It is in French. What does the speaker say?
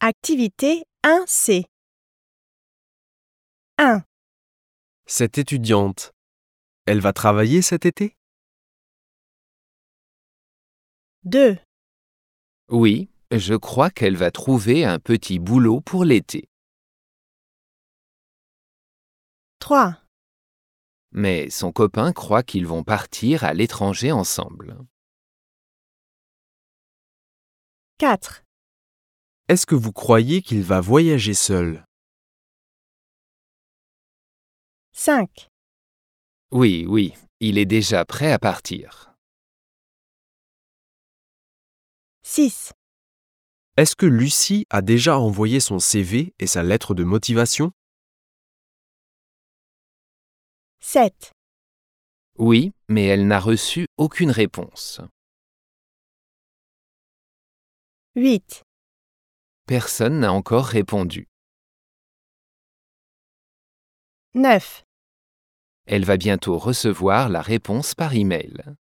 Activité 1C. 1, Cette étudiante, elle va travailler cet été? 2, Oui, je crois qu'elle va trouver un petit boulot pour l'été. 3, Mais son copain croit qu'ils vont partir à l'étranger ensemble. 4, Est-ce que vous croyez qu'il va voyager seul? 5, Oui, il est déjà prêt à partir. 6, Est-ce que Lucie a déjà envoyé son CV et sa lettre de motivation? 7, Oui, mais elle n'a reçu aucune réponse. 8, Personne n'a encore répondu. 9. Elle va bientôt recevoir la réponse par email.